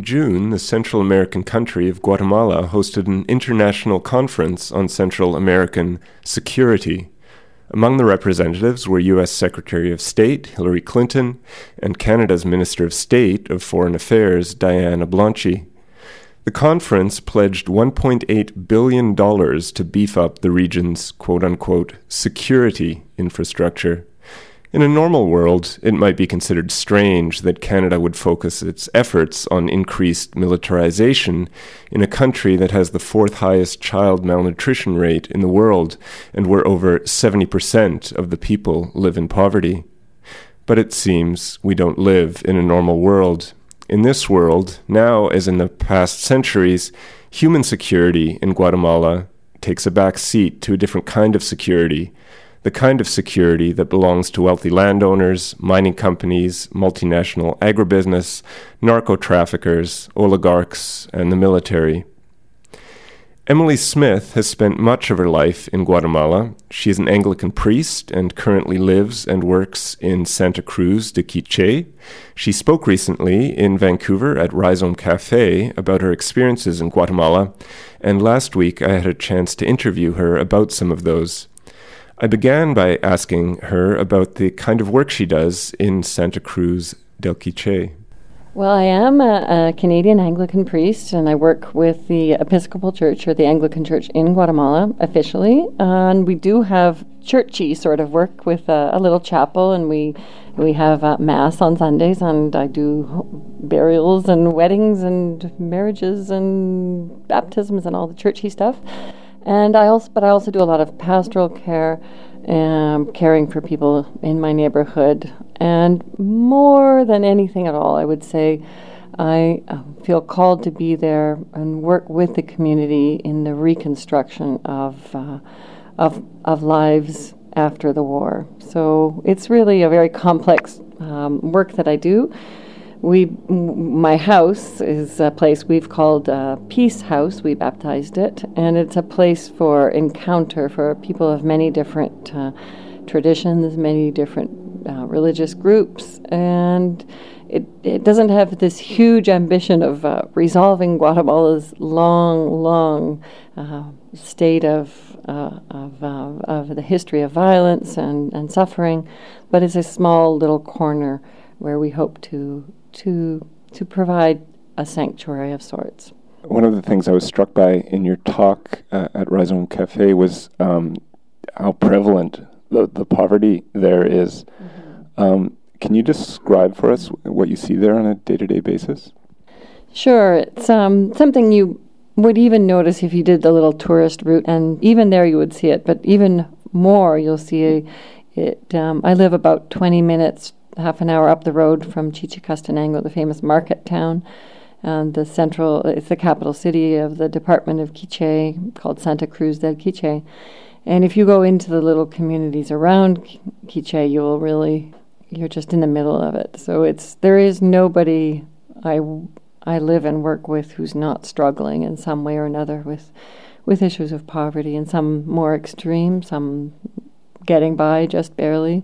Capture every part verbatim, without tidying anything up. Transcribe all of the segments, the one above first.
June, the Central American country of Guatemala hosted an international conference on Central American security. Among the representatives were U S Secretary of State Hillary Clinton and Canada's Minister of State of Foreign Affairs Diana Blanche. The conference pledged one point eight billion dollars to beef up the region's quote-unquote security infrastructure. In a normal world, it might be considered strange that Canada would focus its efforts on increased militarization in a country that has the fourth highest child malnutrition rate in the world and where over seventy percent of the people live in poverty. But it seems we don't live in a normal world. In this world, now as in the past centuries, human security in Guatemala takes a back seat to a different kind of security, the kind of security that belongs to wealthy landowners, mining companies, multinational agribusiness, narco-traffickers, oligarchs, and the military. Emily Smith has spent much of her life in Guatemala. She is an Anglican priest and currently lives and works in Santa Cruz de Quiché. She spoke recently in Vancouver at Rhizome Cafe about her experiences in Guatemala, and last week I had a chance to interview her about some of those. I began by asking her about the kind of work she does in Santa Cruz del Quiché. Well, I am a, a Canadian Anglican priest, and I work with the Episcopal Church, or the Anglican Church in Guatemala, officially. Uh, and we do have churchy sort of work with uh, a little chapel, and we we have uh, Mass on Sundays, and I do burials and weddings and marriages and baptisms and all the churchy stuff. And I also, but I also do a lot of pastoral care, um, caring for people in my neighborhood. And more than anything at all, I would say, I uh, feel called to be there and work with the community in the reconstruction of uh, of of lives after the war. So it's really a very complex um, work that I do. We, m- my house is a place we've called uh, Peace House. We baptized it, and it's a place for encounter for people of many different uh, traditions, many different uh, religious groups, and it it doesn't have this huge ambition of uh, resolving Guatemala's long, long uh, state of uh, of uh, of the history of violence and, and suffering, but it's a small little corner where we hope to. to to provide a sanctuary of sorts. One of the things I was struck by in your talk uh, at Rhizome Cafe was um, how prevalent the, the poverty there is. Mm-hmm. Um, can you describe for us what you see there on a day-to-day basis? Sure. It's um, something you would even notice if you did the little tourist route, and even there you would see it, but even more you'll see it. Um, I live about twenty minutes half an hour up the road from Chichicastenango, the famous market town, and the central, it's the capital city of the department of Quiché, called Santa Cruz del Quiché. And if you go into the little communities around Quiché, you will really, you're just in the middle of it. So it's, there is nobody I, I live and work with who's not struggling in some way or another with, with issues of poverty, and some more extreme, some getting by just barely.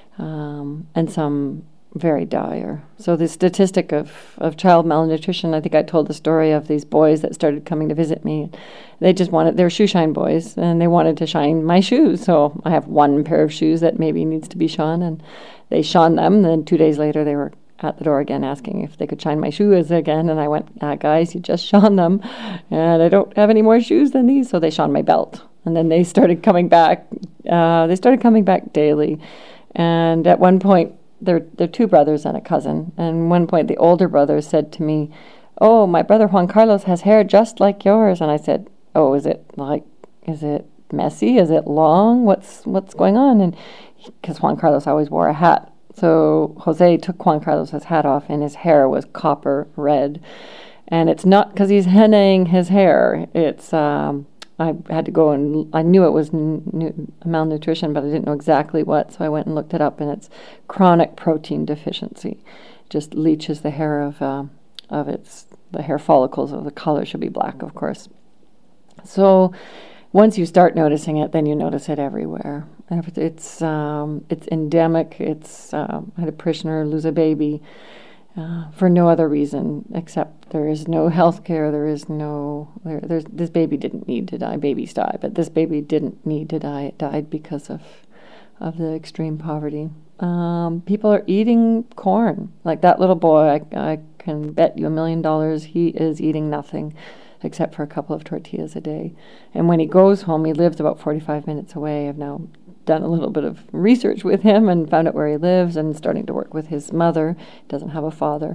Um, and some very dire. So the statistic of, of child malnutrition, I think I told the story of these boys that started coming to visit me. They just wanted, they were shoe shine boys, and they wanted to shine my shoes. So I have one pair of shoes that maybe needs to be shone, and they shone them. And then two days later, they were at the door again asking if they could shine my shoes again. And I went, ah, guys, you just shone them, and I don't have any more shoes than these. So they shone my belt. And then they started coming back. Uh, they started coming back daily. And at one point, they're, they're two brothers and a cousin. And one point, the older brother said to me, oh, my brother Juan Carlos has hair just like yours. And I said, oh, is it like, is it messy? Is it long? What's what's going on? And because Juan Carlos always wore a hat. So Jose took Juan Carlos's hat off, and his hair was copper red. And it's not because he's hennaing his hair. It's... Um, I had to go and I knew it was n- malnutrition, but I didn't know exactly what, so I went and looked it up, and it's chronic protein deficiency. It just leaches the hair of uh, of its the hair follicles. Of the color should be black, of course. So once you start noticing it, then you notice it everywhere. It's um, it's endemic. It's uh, I had a parishioner lose a baby uh, for no other reason except there is no health care, there is no, there, there's, this baby didn't need to die. Babies die, but this baby didn't need to die. It died because of, of the extreme poverty. Um, people are eating corn. Like that little boy, I, I can bet you a million dollars he is eating nothing except for a couple of tortillas a day. And when he goes home, he lives about forty-five minutes away. I've now done a little bit of research with him and found out where he lives and starting to work with his mother. He doesn't have a father.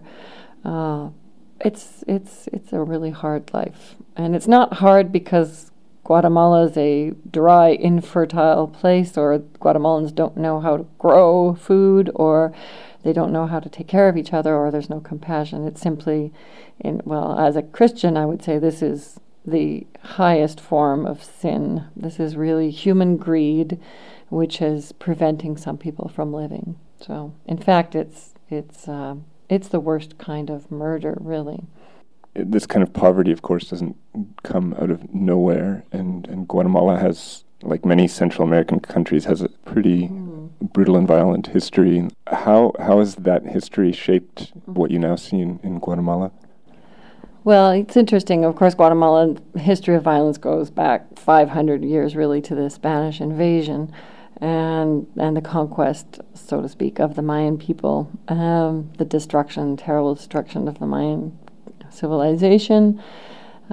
Uh, it's it's it's a really hard life. And it's not hard because Guatemala is a dry, infertile place, or Guatemalans don't know how to grow food, or they don't know how to take care of each other, or there's no compassion. It's simply, in well, as a Christian, I would say this is the highest form of sin. This is really human greed, which is preventing some people from living. So, in fact, it's it's uh, it's the worst kind of murder, really. This kind of poverty, of course, doesn't come out of nowhere, and, and Guatemala has, like many Central American countries, has a pretty mm. brutal and violent history. How how has that history shaped what you now see in, in Guatemala? Well, it's interesting. Of course, Guatemala's history of violence goes back five hundred years, really, to the Spanish invasion and and the conquest, so to speak, of the Mayan people, um, the destruction, terrible destruction of the Mayan civilization, uh,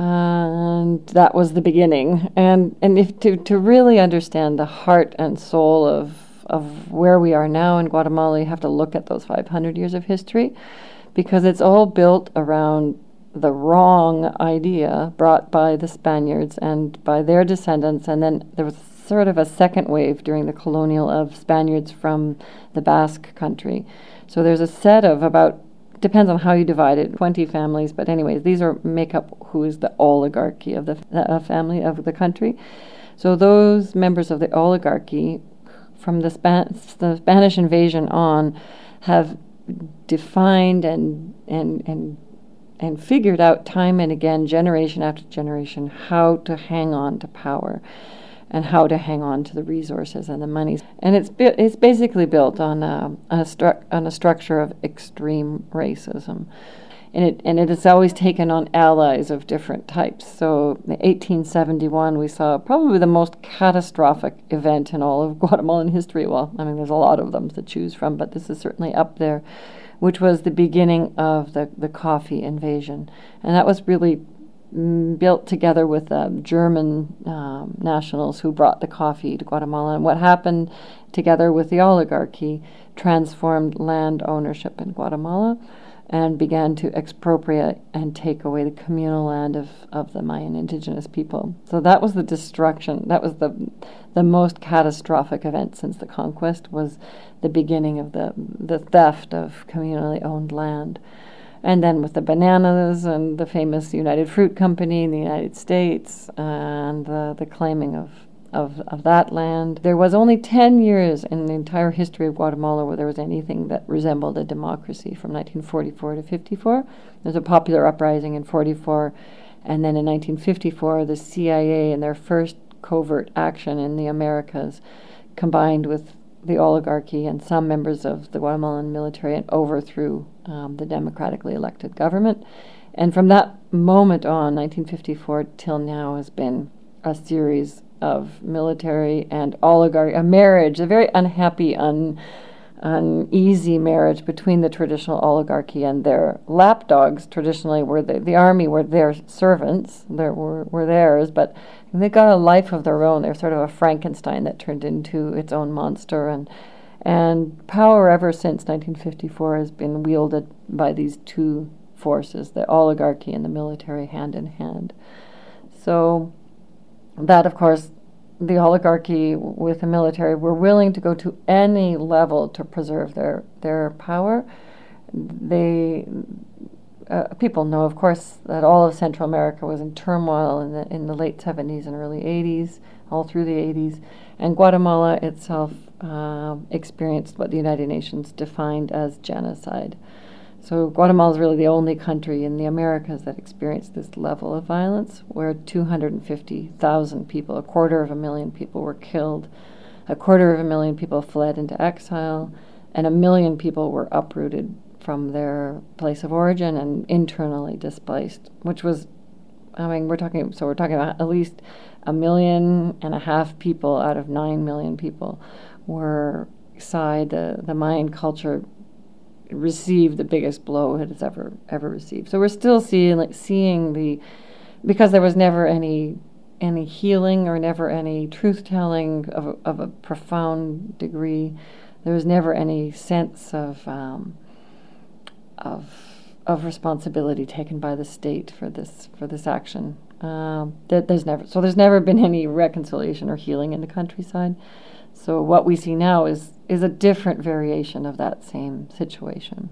and that was the beginning. And and if to, to really understand the heart and soul of of where we are now in Guatemala, you have to look at those five hundred years of history, because it's all built around the wrong idea brought by the Spaniards and by their descendants. And then there was sort of a second wave during the colonial of Spaniards from the Basque country. So there's a set of about, depends on how you divide it, twenty families, but anyways, these are make up who is the oligarchy of the uh, family of the country. So those members of the oligarchy from the, Span- the Spanish invasion on have defined and and and and figured out time and again, generation after generation, how to hang on to power and how to hang on to the resources and the monies. And it's bu- it's basically built on a, a stru- on a structure of extreme racism. And it and it has always taken on allies of different types. So in eighteen seventy-one, we saw probably the most catastrophic event in all of Guatemalan history. Well, I mean, there's a lot of them to choose from, but this is certainly up there, which was the beginning of the, the coffee invasion. And that was really mm, built together with um, German um, nationals who brought the coffee to Guatemala. And what happened together with the oligarchy transformed land ownership in Guatemala and began to expropriate and take away the communal land of, of the Mayan indigenous people. So that was the destruction. That was the the most catastrophic event since the conquest, was the beginning of the, the theft of communally owned land. And then with the bananas and the famous United Fruit Company in the United States and the, the claiming of Of, of that land. There was only ten years in the entire history of Guatemala where there was anything that resembled a democracy, from nineteen forty-four to fifty-four. There was a popular uprising in forty-four, and then in nineteen fifty-four, the C I A, in their first covert action in the Americas, combined with the oligarchy and some members of the Guatemalan military and overthrew um, the democratically elected government. And from that moment on, nineteen fifty-four till now, has been a series of military and oligarchy, a marriage, a very unhappy, un, uneasy marriage between the traditional oligarchy and their lapdogs. Traditionally, were the, the army were their servants, there were, were theirs, but they got a life of their own. They're sort of a Frankenstein that turned into its own monster, and and power ever since nineteen fifty-four has been wielded by these two forces, the oligarchy and the military, hand in hand. So that, of course, the oligarchy with the military were willing to go to any level to preserve their, their power. They uh, people know, of course, that all of Central America was in turmoil in the in the late seventies and early eighties, all through the eighties, and Guatemala itself uh, experienced what the United Nations defined as genocide. So Guatemala is really the only country in the Americas that experienced this level of violence, where two hundred fifty thousand people, a quarter of a million people, were killed, a quarter of a million people fled into exile, and a million people were uprooted from their place of origin and internally displaced, which was, I mean, we're talking, so we're talking about at least a million and a half people out of nine million people were side the, the Mayan culture received the biggest blow it has ever ever received. So we're still seeing like seeing the, because there was never any any healing or never any truth telling of a, of a profound degree. There was never any sense of um, of of responsibility taken by the state for this for this action. Um, there, there's never so there's never been any reconciliation or healing in the countryside. So what we see now is is a different variation of that same situation.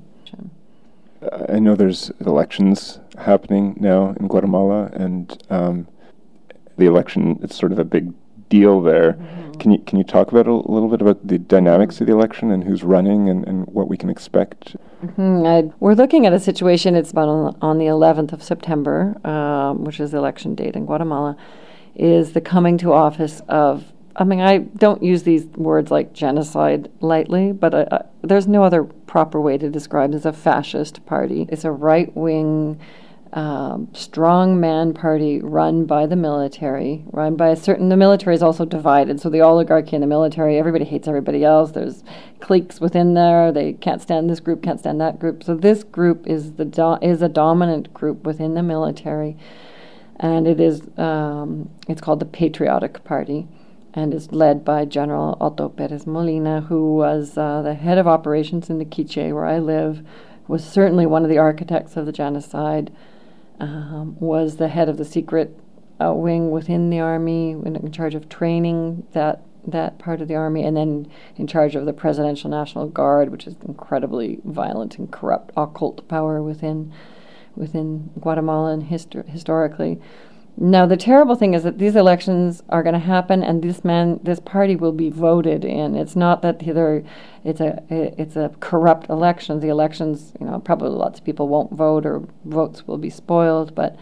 I know there's elections happening now in Guatemala, and um, the election, it's sort of a big deal there. Mm-hmm. Can you can you talk about a, a little bit about the dynamics of the election and who's running and, and what we can expect? Mm-hmm. I, we're looking at a situation, it's about on, on the eleventh of September, um, which is the election date in Guatemala, is the coming to office of, I mean, I don't use these words like genocide lightly, but uh, uh, there's no other proper way to describe it as a fascist party. It's a right-wing, um, strong-man party run by the military, run by a certain, the military is also divided, so the oligarchy in the military, everybody hates everybody else. There's cliques within there. They can't stand this group, can't stand that group. So this group is the do- is a dominant group within the military, and it is um, it's called the Patriotic Party, and is led by General Otto Perez Molina, who was uh, the head of operations in the Quiche, where I live, was certainly one of the architects of the genocide, um, was the head of the secret uh, wing within the army, in charge of training that that part of the army, and then in charge of the Presidential National Guard, which is incredibly violent and corrupt occult power within within Guatemala and histor- historically. Now, the terrible thing is that these elections are going to happen, and this man, this party will be voted in. It's not that either it's a it's a corrupt election. The elections, you know, probably lots of people won't vote or votes will be spoiled. But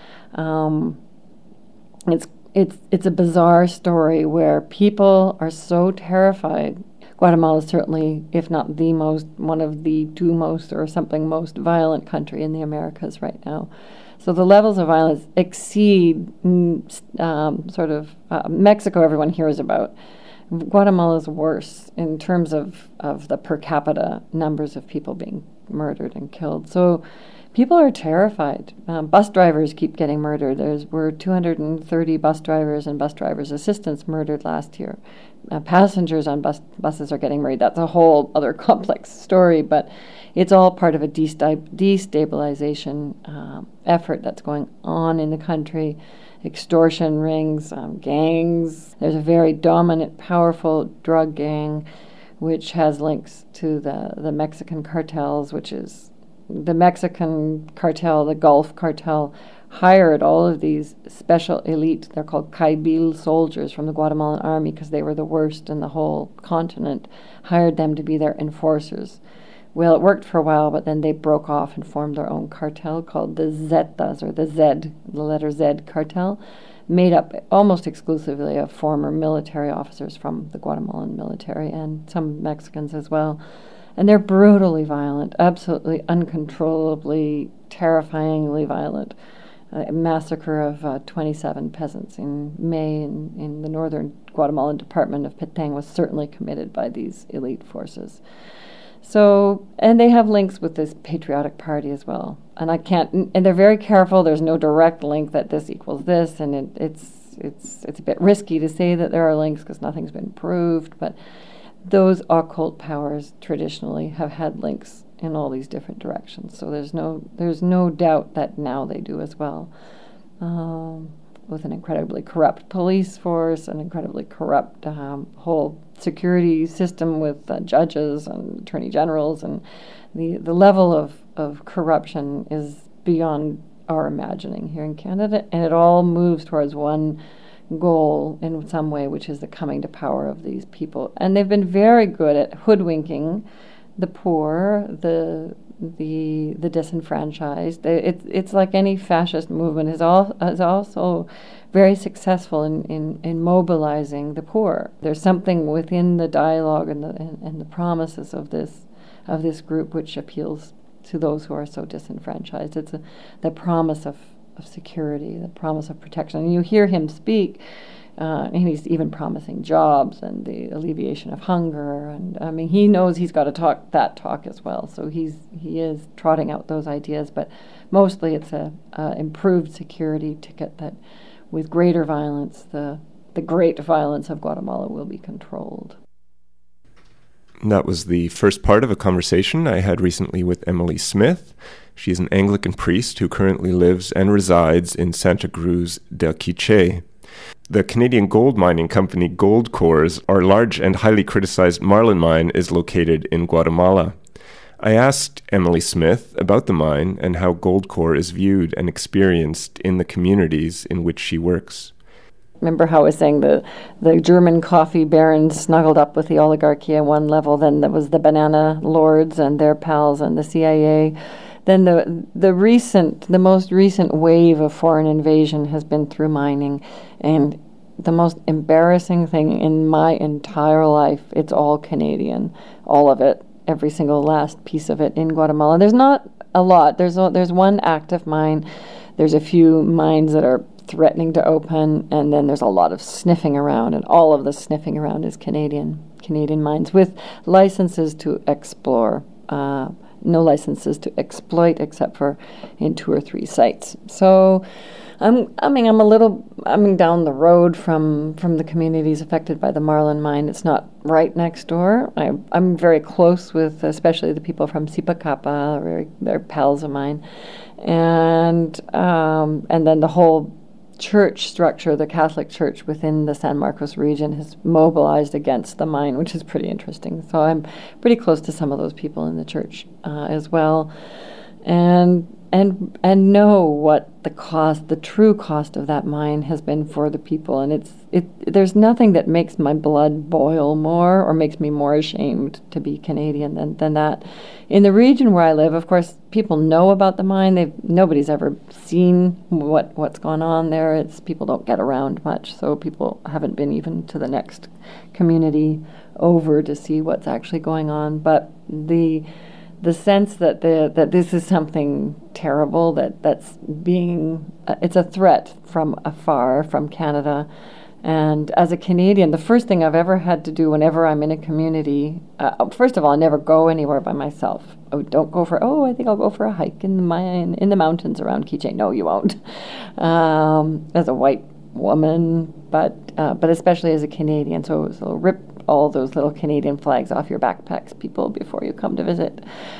um, it's it's it's a bizarre story where people are so terrified. Guatemala is certainly, if not the most, one of the two most or something most violent country in the Americas right now. So the levels of violence exceed um, sort of uh, Mexico, everyone hears about. Guatemala is worse in terms of, of the per capita numbers of people being murdered and killed. So people are terrified. Um, bus drivers keep getting murdered. There's were two hundred thirty bus drivers and bus drivers' assistants murdered last year. Uh, passengers on bus buses are getting murdered. That's a whole other complex story, but it's all part of a desta- destabilization um, effort that's going on in the country. Extortion rings, um, gangs. There's a very dominant, powerful drug gang which has links to the, the Mexican cartels, which is the Mexican cartel, the Gulf cartel, hired all of these special elite, they're called Caibil soldiers from the Guatemalan army because they were the worst in the whole continent, hired them to be their enforcers. Well, it worked for a while, but then they broke off and formed their own cartel called the Zetas, or the Z, the letter Z cartel, made up almost exclusively of former military officers from the Guatemalan military and some Mexicans as well. And they're brutally violent, absolutely uncontrollably, terrifyingly violent. A massacre of uh, twenty-seven peasants in May in, in the northern Guatemalan department of Petén was certainly committed by these elite forces. So, and they have links with this patriotic party as well. And I can't, and they're very careful. There's no direct link that this equals this, and it, it's it's it's a bit risky to say that there are links because nothing's been proved. But those occult powers traditionally have had links in all these different directions. So there's no there's no doubt that now they do as well. Um, with an incredibly corrupt police force, an incredibly corrupt um, whole security system with uh, judges and attorney generals, and the, the level of, of corruption is beyond our imagining here in Canada, and it all moves towards one goal in some way, which is the coming to power of these people. And they've been very good at hoodwinking the poor, the the the disenfranchised. It's it's like any fascist movement is all is also very successful in, in, in mobilizing the poor. There's something within the dialogue and the and, and the promises of this of this group which appeals to those who are so disenfranchised. It's a, the promise of, of security, the promise of protection. And you hear him speak, uh, and he's even promising jobs and the alleviation of hunger. And I mean, he knows he's got to talk that talk as well. So he's he is trotting out those ideas, but mostly it's a, a improved security ticket that, with greater violence, the the great violence of Guatemala will be controlled. That was the first part of a conversation I had recently with Emily Smith. She's an Anglican priest who currently lives and resides in Santa Cruz del Quiché. The Canadian gold mining company Goldcor's, our large and highly criticized Marlin mine, is located in Guatemala. I asked Emily Smith about the mine and how Goldcor is viewed and experienced in the communities in which she works. Remember how I was saying the, the German coffee barons snuggled up with the oligarchy at one level, then there was the banana lords and their pals and the C I A. Then the the recent, the most recent wave of foreign invasion has been through mining. And the most embarrassing thing in my entire life, it's all Canadian, all of it, every single last piece of it in Guatemala. There's not a lot. There's a, there's one active mine. There's a few mines that are threatening to open, and then there's a lot of sniffing around, and all of the sniffing around is Canadian Canadian mines with licenses to explore. Uh, no licenses to exploit except for in two or three sites. So I'm I mean I'm a little I mean down the road from from the communities affected by the Marlin mine. It's not right next door. I I'm very close with especially the people from Sipacapa, very they're pals of mine. And um, and then the whole church structure, the Catholic Church within the San Marcos region, has mobilized against the mine, which is pretty interesting. So I'm pretty close to some of those people in the church uh, as well, and and and know what the cost, the true cost of that mine has been for the people. And it's it. There's nothing that makes my blood boil more or makes me more ashamed to be Canadian than than that. In the region where I live, of course, people know about the mine. They've nobody's ever seen what what's gone on there. It's people don't get around much, so people haven't been even to the next community over to see what's actually going on. But the the sense that the that this is something terrible, that that's being uh, it's a threat from afar, from Canada. And as a Canadian, the first thing I've ever had to do whenever I'm in a community, uh, first of all, I never go anywhere by myself. Oh, don't go for, oh, I think I'll go for a hike in the mine, in the mountains around Quiché. No, you won't. Um, as a white woman, but uh, but especially as a Canadian. So, so rip all those little Canadian flags off your backpacks, people, before you come to visit.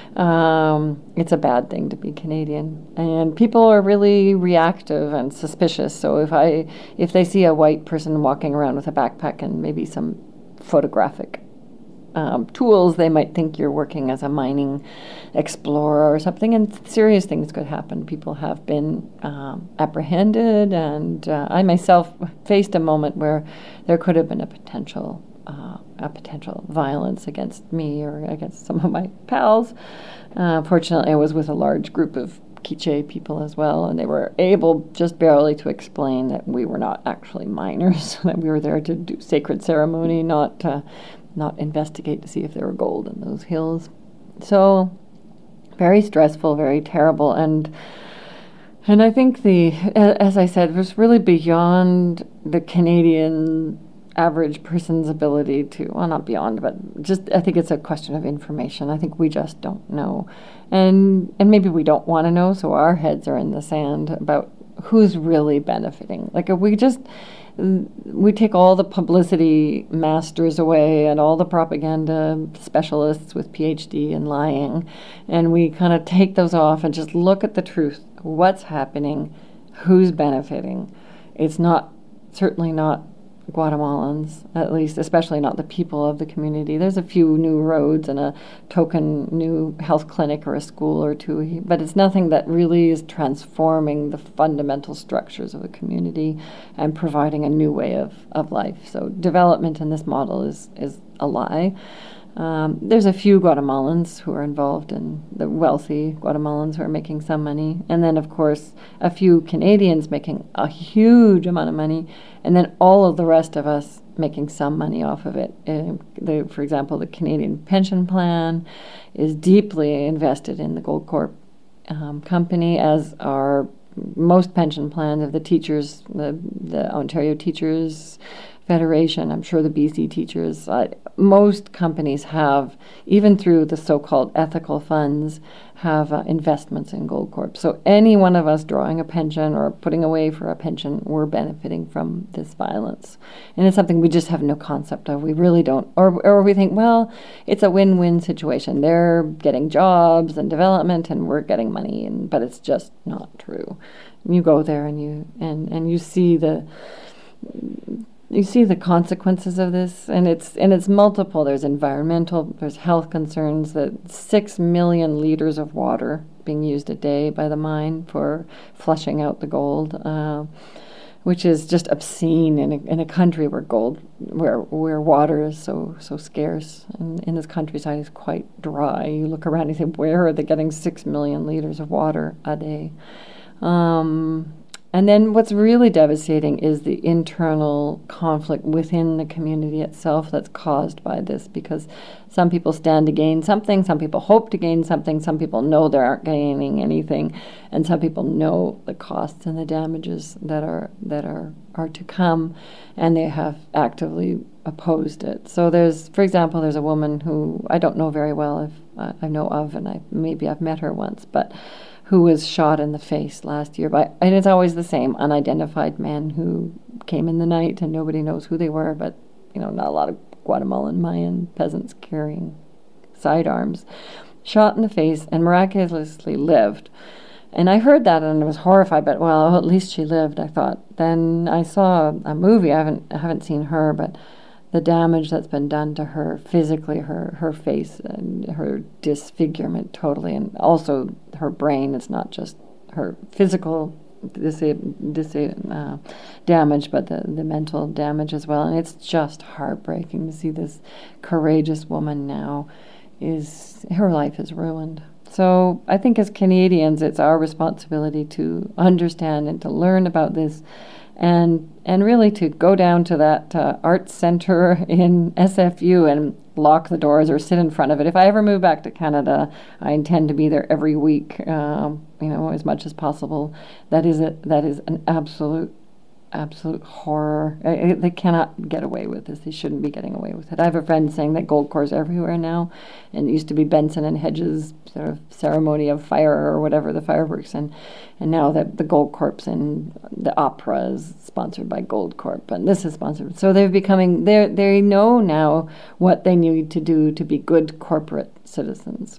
Um, it's a bad thing to be Canadian, and people are really reactive and suspicious. So if I if they see a white person walking around with a backpack and maybe some photographic um, tools, they might think you're working as a mining explorer or something, and serious things could happen. People have been um, apprehended, and uh, I myself faced a moment where there could have been a potential Uh, a potential violence against me or against some of my pals. Uh, fortunately, I was with a large group of Quiché people as well, and they were able just barely to explain that we were not actually miners, that we were there to do sacred ceremony, not uh, not investigate to see if there were gold in those hills. So, very stressful, very terrible, and and I think the, as I said, it was really beyond the Canadian average person's ability to, well, not beyond, but just, I think it's a question of information. I think we just don't know. And and maybe we don't want to know, so our heads are in the sand about who's really benefiting. Like, if we just, we take all the publicity masters away and all the propaganda specialists with P H D in lying, and we kind of take those off and just look at the truth. What's happening? Who's benefiting? It's not, certainly not Guatemalans, at least, especially not the people of the community. There's a few new roads and a token new health clinic or a school or two, but it's nothing that really is transforming the fundamental structures of the community and providing a new way of, of life. So development in this model is, is a lie. Um, there's a few Guatemalans who are involved, in the wealthy Guatemalans who are making some money. And then, of course, a few Canadians making a huge amount of money. And then all of the rest of us making some money off of it. Uh, the, for example, the Canadian pension plan is deeply invested in the Goldcorp um, company, as are most pension plans of the teachers, the, the Ontario Teachers Federation, I'm sure the B C teachers. Uh, most companies have, even through the so-called ethical funds, have uh, investments in Goldcorp. So any one of us drawing a pension or putting away for a pension, we're benefiting from this violence. And it's something we just have no concept of. We really don't. Or, or we think, well, it's a win-win situation. They're getting jobs and development and we're getting money, and but it's just not true. You go there and you and, and you see the... You see the consequences of this, and it's and it's multiple. There's environmental, there's health concerns. That six million liters of water being used a day by the mine for flushing out the gold, uh, which is just obscene in a, in a country where gold, where where water is so so scarce, and in this countryside is quite dry. You look around and you say, where are they getting six million liters of water a day? Um, And then what's really devastating is the internal conflict within the community itself that's caused by this, because some people stand to gain something, some people hope to gain something, some people know they aren't gaining anything, and some people know the costs and the damages that are that are, are to come, and they have actively opposed it. So there's, for example, there's a woman who I don't know very well, if uh, I know of, and I maybe I've met her once, but who was shot in the face last year by, and it's always the same, unidentified men who came in the night and nobody knows who they were, but, you know, not a lot of Guatemalan Mayan peasants carrying sidearms, shot in the face and miraculously lived. And I heard that and I was horrified, but, well, at least she lived, I thought. Then I saw a movie, I haven't, I haven't seen her, but the damage that's been done to her physically, her, her face and her disfigurement totally, and also her brain. It's not just her physical dis- dis- uh, damage, but the, the mental damage as well. And it's just heartbreaking to see this courageous woman now is, her life is ruined. So I think as Canadians, it's our responsibility to understand and to learn about this, and and really to go down to that uh, arts center in S F U and lock the doors or sit in front of it. If I ever move back to Canada, I intend to be there every week, um, you know, as much as possible. That is a, that is an absolute, absolute horror. I, I, they cannot get away with this. They shouldn't be getting away with it. I have a friend saying that Goldcorp is everywhere now, and it used to be Benson and Hedges' sort of ceremony of fire or whatever, the fireworks, and and now that the Goldcorp's and the opera is sponsored by Goldcorp, and this is sponsored. So they're becoming, they they know now what they need to do to be good corporate citizens,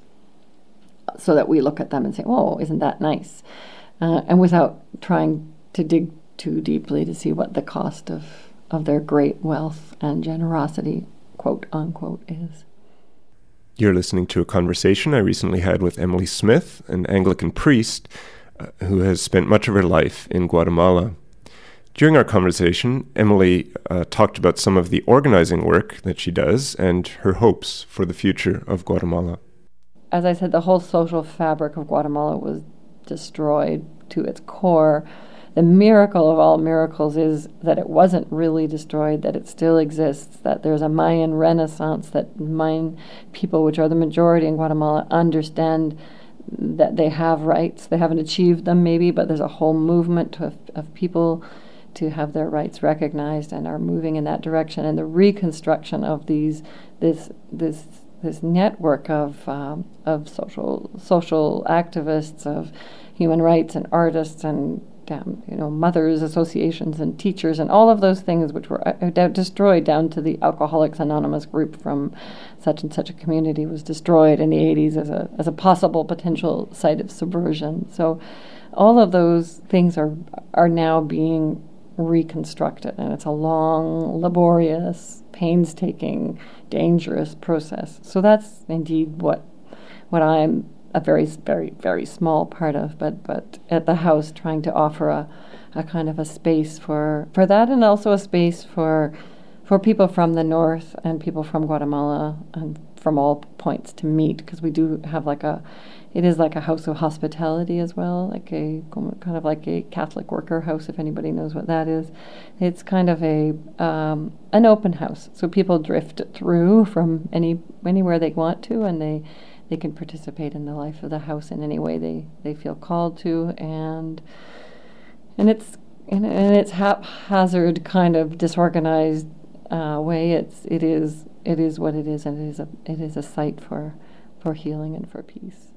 so that we look at them and say, oh, isn't that nice? Uh, and without trying to dig too deeply to see what the cost of, of their great wealth and generosity, quote unquote, is. You're listening to a conversation I recently had with Emily Smith, an Anglican priest uh, who has spent much of her life in Guatemala. During our conversation, Emily uh, talked about some of the organizing work that she does and her hopes for the future of Guatemala. As I said, the whole social fabric of Guatemala was destroyed to its core. The miracle of all miracles is that it wasn't really destroyed, that it still exists, that there's a Mayan renaissance, that Mayan people, which are the majority in Guatemala, understand that they have rights. They haven't achieved them maybe, but there's a whole movement of, of people to have their rights recognized and are moving in that direction. And the reconstruction of these, this, this, this network of um, of social social activists, of human rights and artists and um, you know mothers associations and teachers and all of those things which were uh, destroyed, down to the Alcoholics Anonymous group from such and such a community was destroyed in the eighties as a as a possible potential site of subversion. So all of those things are are now being reconstructed, and it's a long, laborious, painstaking, dangerous process. So that's indeed what what I'm a very, very, very small part of, but but at the house trying to offer a, a kind of a space for, for that, and also a space for for people from the north and people from Guatemala and from all points to meet, because we do have like a, it is like a house of hospitality as well, like a kind of like a Catholic worker house, if anybody knows what that is. It's kind of a um, an open house, so people drift through from any anywhere they want to, and they they can participate in the life of the house in any way they, they feel called to, and and it's in, in its haphazard kind of disorganized uh, way. It's it is it is what it is, and it is a it is a site for for healing and for peace.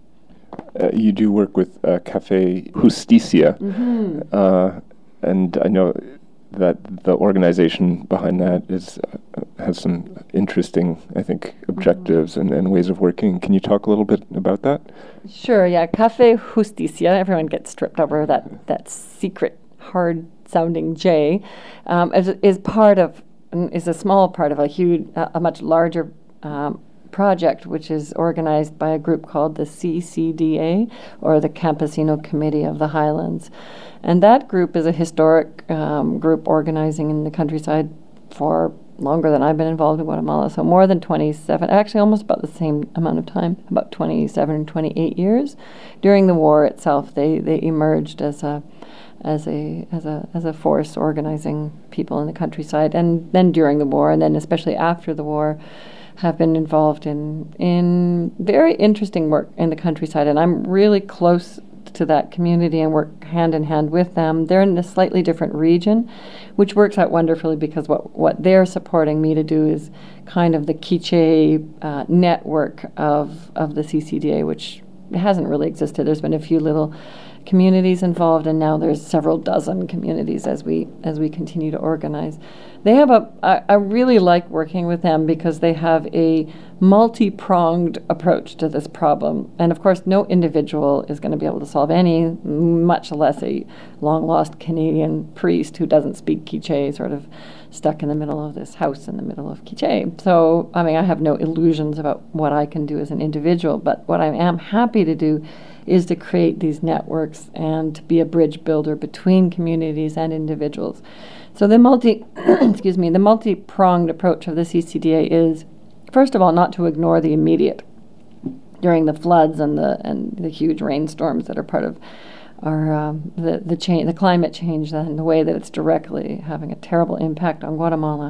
Uh, you do work with uh, Cafe Justicia, mm-hmm. uh, and I know that the organization behind that is uh, has some interesting, I think, objectives mm-hmm. and, and ways of working. Can you talk a little bit about that? Sure, yeah. Cafe Justicia, everyone gets tripped over that, that secret, hard-sounding J, um, is, is part of, is a small part of a huge, uh, a much larger um, project, which is organized by a group called the C C D A, or the Campesino Committee of the Highlands. And that group is a historic um, group organizing in the countryside for longer than I've been involved in Guatemala, so more than twenty-seven, actually almost about the same amount of time, about twenty-seven, twenty-eight years. During the war itself, they, they emerged as a as a as a as a force organizing people in the countryside, and then during the war, and then especially after the war, have been involved in in very interesting work in the countryside, and I'm really close to that community and work hand in hand with them. They're in a slightly different region, which works out wonderfully, because what, what they're supporting me to do is kind of the Quiche uh, network of, of the C C D A, which hasn't really existed. There's been a few little communities involved, and now there's several dozen communities as we as we continue to organize. They have a, I, I really like working with them because they have a multi-pronged approach to this problem. And of course, no individual is going to be able to solve any, much less a long-lost Canadian priest who doesn't speak Quiche, sort of stuck in the middle of this house in the middle of Quiche. So, I mean, I have no illusions about what I can do as an individual, but what I am happy to do is to create these networks and to be a bridge builder between communities and individuals. So the multi, excuse me, the multi-pronged approach of the C C D A is, first of all, not to ignore the immediate during the floods and the and the huge rainstorms that are part of our um, the the change, the climate change, and the way that it's directly having a terrible impact on Guatemala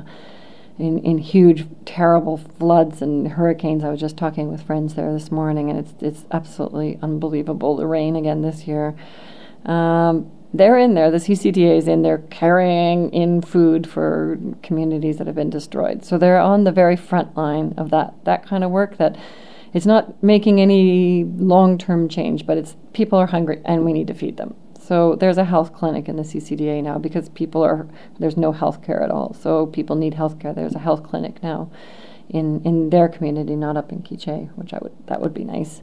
in in huge, terrible floods and hurricanes. I was just talking with friends there this morning, and it's it's absolutely unbelievable. The rain again this year. Um, They're in there, the C C D A is in there carrying in food for communities that have been destroyed. So they're on the very front line of that that kind of work, that it's not making any long-term change, but it's people are hungry and we need to feed them. So there's a health clinic in the C C D A now because people are, there's no health care at all. So people need health care. There's a health clinic now in, in their community, not up in Quiche, which I would, that would be nice.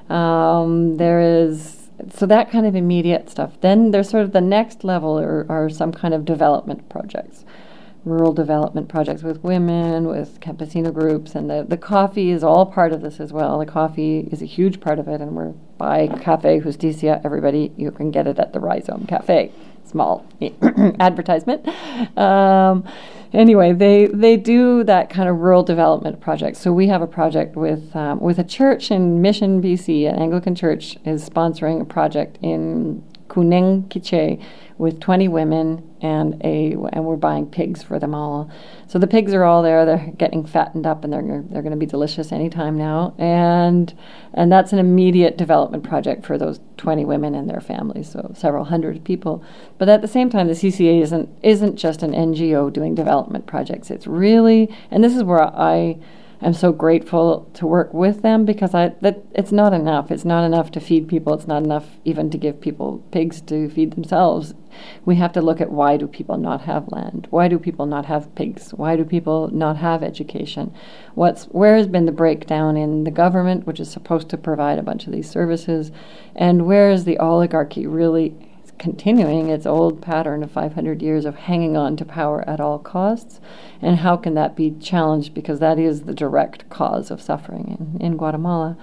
Um, there is... So that kind of immediate stuff. Then there's sort of the next level are, are some kind of development projects, rural development projects with women, with campesino groups, and the, the coffee is all part of this as well. The coffee is a huge part of it, and we're by Cafe Justicia. Everybody, you can get it at the Rhizome Cafe. Small advertisement. Um, anyway, they they do that kind of rural development project. So we have a project with um, with a church in Mission, B C. An Anglican church is sponsoring a project in Kuneng, Quiche, with twenty women, and a and we're buying pigs for them all. So the pigs are all there. They're getting fattened up, and they're they're going to be delicious anytime now. And and that's an immediate development project for those twenty women and their families, so several hundred people. But at the same time, the C C A isn't isn't just an N G O doing development projects. It's really, and this is where I am so grateful to work with them, because I that it's not enough. It's not enough to feed people. It's not enough even to give people pigs to feed themselves. We have to look at, why do people not have land? Why do people not have pigs? Why do people not have education? What's where has been the breakdown in the government, which is supposed to provide a bunch of these services, and where is the oligarchy really continuing its old pattern of five hundred years of hanging on to power at all costs? And how can that be challenged? Because that is the direct cause of suffering in, in Guatemala.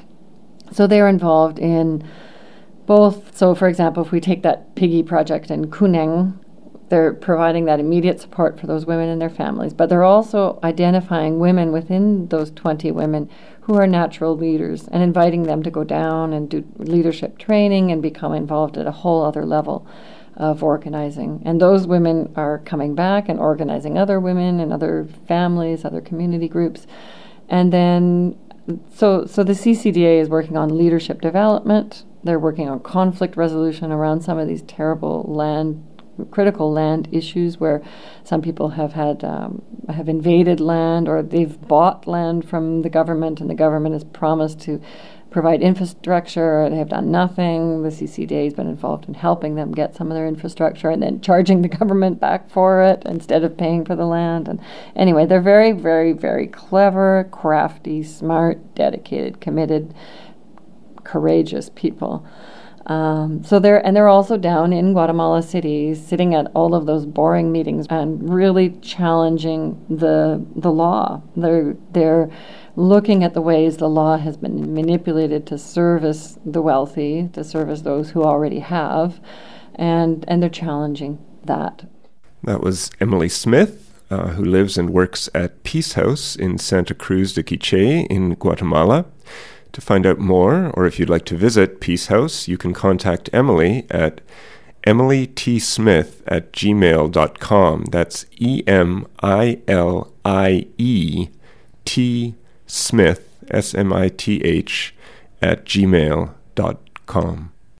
So they're involved in both. So, for example, if we take that piggy project in Kuneng, they're providing that immediate support for those women and their families, but they're also identifying women within those twenty women who are natural leaders and inviting them to go down and do leadership training and become involved at a whole other level of organizing. And those women are coming back and organizing other women and other families, other community groups. And then, so so the C C D A is working on leadership development. They're working on conflict resolution around some of these terrible land, critical land issues where some people have had, um, have invaded land, or they've bought land from the government and the government has promised to provide infrastructure. They have done nothing. The C C D A has been involved in helping them get some of their infrastructure and then charging the government back for it instead of paying for the land. And anyway, they're very, very, very clever, crafty, smart, dedicated, committed, courageous people. Um, so they're and they're also down in Guatemala City, sitting at all of those boring meetings and really challenging the the law. They're they're looking at the ways the law has been manipulated to service the wealthy, to service those who already have, and and they're challenging that. That was Emily Smith, uh, who lives and works at Peace House in Santa Cruz de Quiché in Guatemala. To find out more, or if you'd like to visit Peace House, you can contact Emily at emily t smith at gmail dot com. That's E M I L I E T Smith, S M I T H, at gmail dot com.